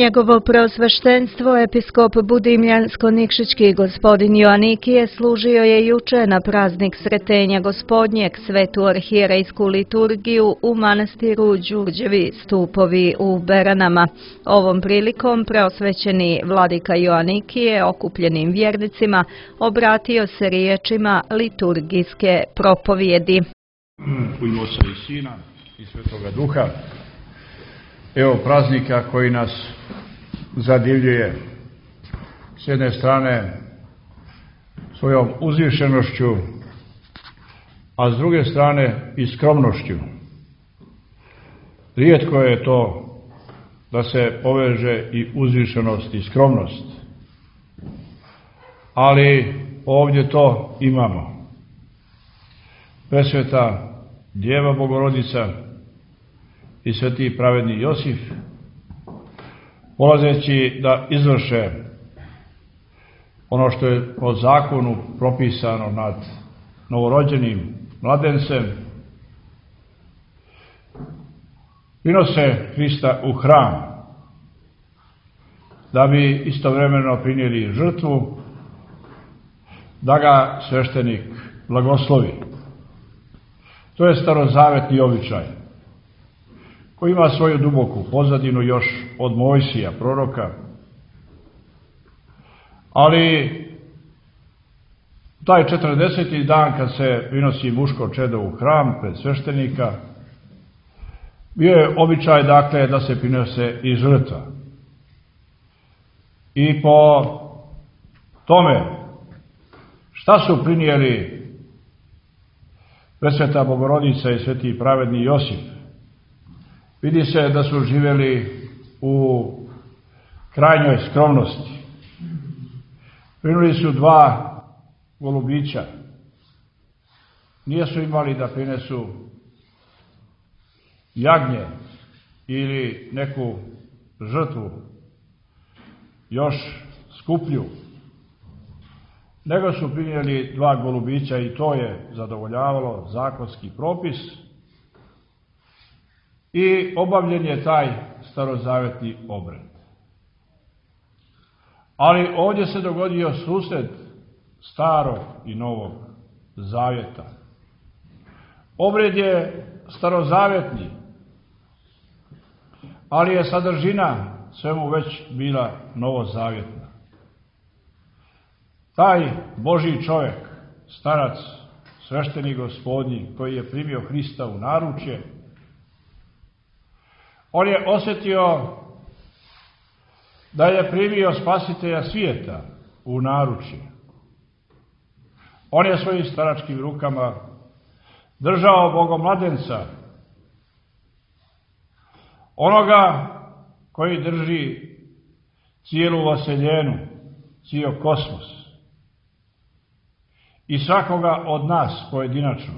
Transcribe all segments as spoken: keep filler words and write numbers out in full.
Njegovo preosveštenstvo, episkop Budimljansko-Nikšićki gospodin Joanikije, služio je juče na praznik Sretenja Gospodnjeg svetu arhijerejsku liturgiju u manastiru Đurđevi stupovi u Beranama. Ovom prilikom preosvećeni vladika Joanikije okupljenim vjernicima obratio se riječima liturgijske propovjedi. U ime Oca i Sina i Svetoga Duha. Evo praznika koji nas zadivljuje s jedne strane svojom uzvišenošću, a s druge strane i skromnošću. Rijetko je to da se poveže i uzvišenost i skromnost, ali ovdje to imamo. Presveta Djeva Bogorodica i sveti pravedni Josif, polazeći da izvrše ono što je po zakonu propisano nad novorođenim mladencem, prinose Hrista u hram, da bi istovremeno prinijeli žrtvu, da ga sveštenik blagoslovi. To je starozavetni običaj, koji ima svoju duboku pozadinu još od Mojsija, proroka. Ali taj četrdeseti dan kad se prinosi muško čedo u hram pred sveštenika, bio je običaj dakle da se prinose i žrtva. I po tome šta su prinijeli Presveta Bogorodica i sveti pravedni Josif, vidi se da su živjeli u krajnjoj skromnosti. Prinuli su dva golubića. Nijesu imali da prinesu jagnje ili neku žrtvu još skuplju, nego su prinijeli dva golubića i to je zadovoljavalo zakonski propis i obavljen je taj starozavetni obred. Ali ovdje se dogodio susret starog i novog zavjeta. Obred je starozavetni, ali je sadržina svemu već bila novozavjetna. Taj Božji čovjek, starac, sveštenik Gospodnji, koji je primio Hrista u naručje, on je osjetio da je primio spasitelja svijeta u naručje. On je svojim staračkim rukama držao Bogomladenca, onoga koji drži cijelu vaseljenu, cijel kosmos i svakoga od nas pojedinačno.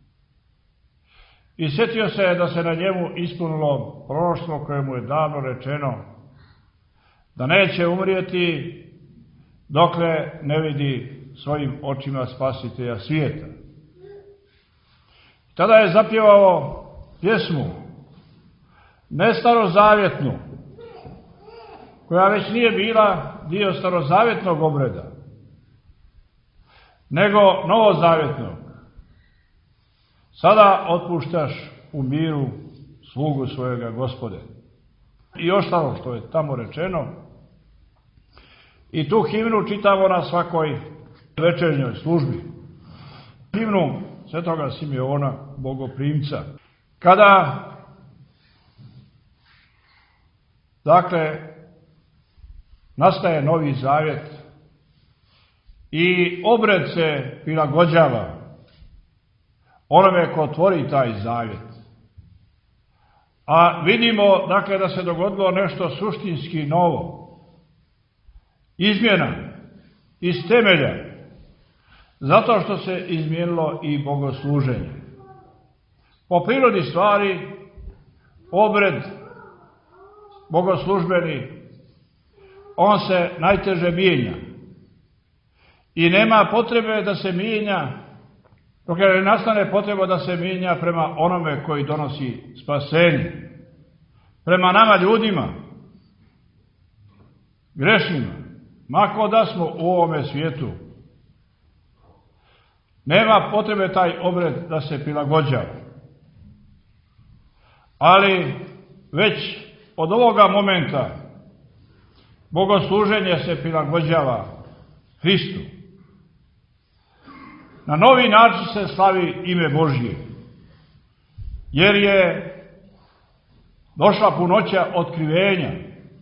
I sjetio se da se na njemu ispunilo proroštvo koje mu je davno rečeno da neće umrijeti dokle ne vidi svojim očima spasitelja svijeta. Tada je zapjevao pjesmu, ne starozavjetnu, koja već nije bila dio starozavjetnog obreda, nego novozavjetnog. Sada otpuštaš u miru slugu svojega Gospode. I ostalo što je tamo rečeno. I tu himnu čitamo na svakoj večernjoj službi. Himnu svetoga Simeona, bogoprimca. Kada, dakle, nastaje novi zavjet i obred se prilagođava onome ko tvori taj zavjet. A vidimo, dakle, da se dogodilo nešto suštinski novo. Izmjena iz temelja, zato što se izmijenilo i bogosluženje. Po prirodi stvari, obred bogoslužbeni, on se najteže mijenja. I nema potrebe da se mijenja, dok ne nastane potreba da se mijenja prema onome koji donosi spasenje. Prema nama ljudima. grešnima, mako da smo u ovome svijetu. Nema potrebe taj obred da se prilagođava. Ali već od ovoga momenta bogosluženje se prilagođava Hristu. Na novi način se slavi ime Božje, jer je došla punoća otkrivenja.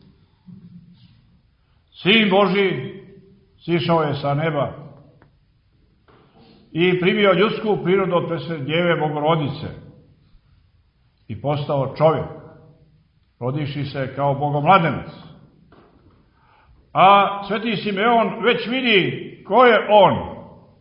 Sin Božji sišao je sa neba i primio ljudsku prirodu od presvete Djeve Bogorodice i postao čovjek, rodiši se kao bogomladenac. A sveti Simeon već vidi ko je on.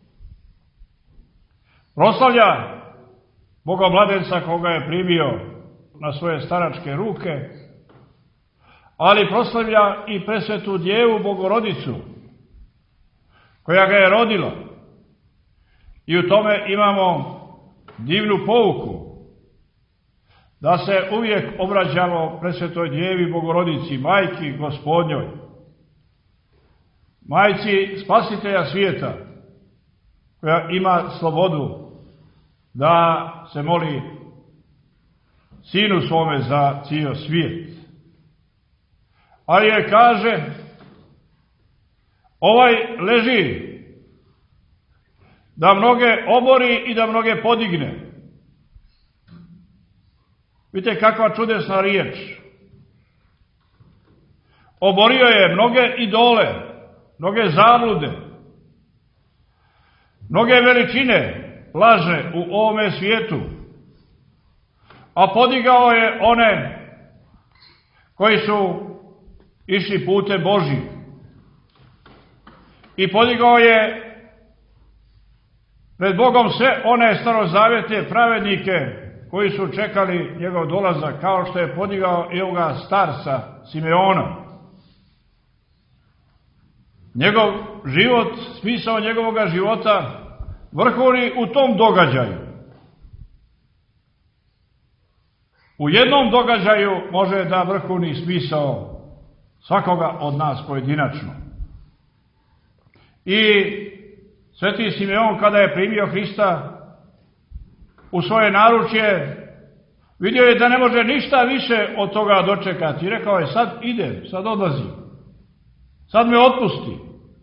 Proslavlja bogomladenca koga je primio na svoje staračke ruke, ali proslavlja i presvetu Djevu Bogorodicu koja ga je rodila. I u tome imamo divnu pouku, da se uvijek obraćamo presvetoj Djevi Bogorodici, majki Gospodnjoj, majci Spasitelja svijeta, koja ima slobodu da se moli Sinu svome za cijel svijet. Ali je kaže, ovaj leži da mnoge obori i da mnoge podigne. Vidite kakva čudesna riječ. Oborio je mnoge idole, mnoge zablude, mnoge veličine lažne u ovome svijetu, a podigao je one koji su išli putem Božji. I podigao je pred Bogom sve one starozavjetne pravednike koji su čekali njegov dolazak, kao što je podigao i ovoga starca Simeona. Njegov život, smisao njegovoga života vrhuni u tom događaju. U jednom događaju može da vrhuni smisao svakoga od nas pojedinačno. I sveti Simeon, kada je primio Hrista u svoje naručje, vidio je da ne može ništa više od toga dočekati. I rekao je, sad idem, sad odlazim, sad me otpusti.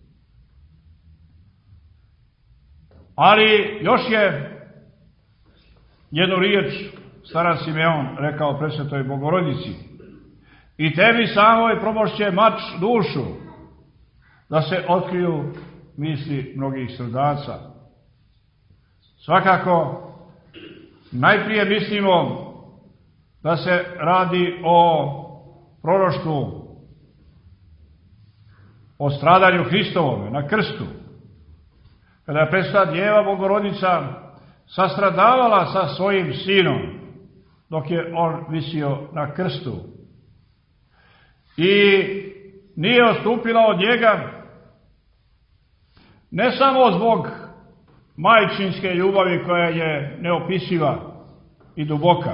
Ali još je jednu riječ starac Simeon rekao presvetoj Bogorodici: i tebi samoj promošće mač dušu, da se otkriju misli mnogih srdaca. Svakako, najprije mislimo da se radi o proroštvu, o stradanju Hristovome na krstu, kada je presveta Djeva Bogorodica sastradavala sa svojim sinom dok je on visio na krstu i nije odstupila od njega, ne samo zbog majčinske ljubavi koja je neopisiva i duboka,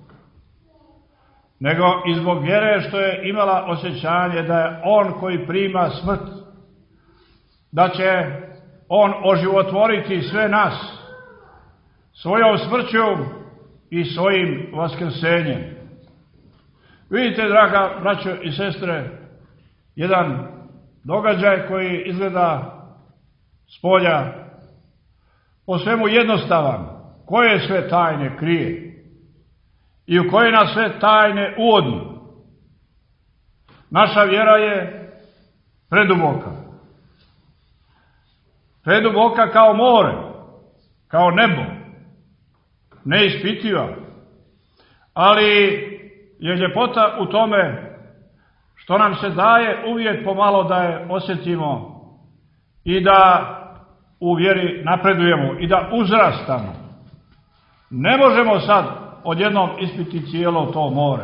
nego i zbog vjere što je imala osjećanje da je on koji prima smrt, da će on oživotvoriti sve nas svojom smrću i svojim vaskrsenjem. Vidite, draga braćo i sestre, jedan događaj koji izgleda spolja po svemu jednostavan, koje sve tajne krije i u koje nas sve tajne uvodi. Naša vjera je preduboka. Preduboka kao more, kao nebo, neispitiva, ali je ljepota u tome što nam se daje uvijek pomalo da je osjetimo i da u vjeri napredujemo i da uzrastamo. Ne možemo sad odjednom ispiti cijelo to more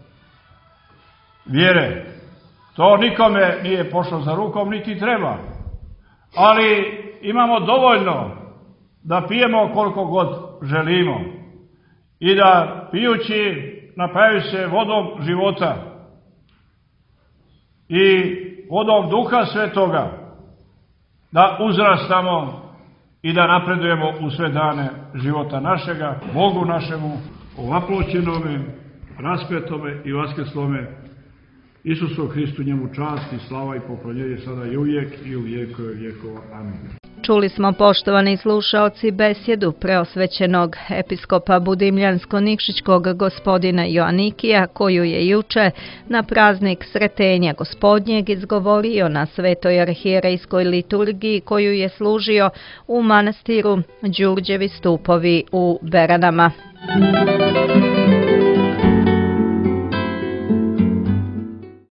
vjere. To nikome nije pošlo za rukom, niti treba. Ali imamo dovoljno da pijemo koliko god želimo i da pijući napajaju se vodom života i vodom Duha Svetoga da uzrastamo i da napredujemo u sve dane života našega, Bogu našemu, ovaploćenome, raspetome i vaskeslome, Isusu Hristu, njemu čast i slava i poklonjenje sada i uvijek i u vjekove vjekova. Amin. Čuli smo, poštovani slušaoci, besjedu preosvećenog episkopa Budimljansko-Nikšićkog gospodina Joanikija, koju je juče na praznik Sretenja Gospodnjeg izgovorio na Svetoj arhijerejskoj liturgiji koju je služio u manastiru Đurđevi stupovi u Beranama.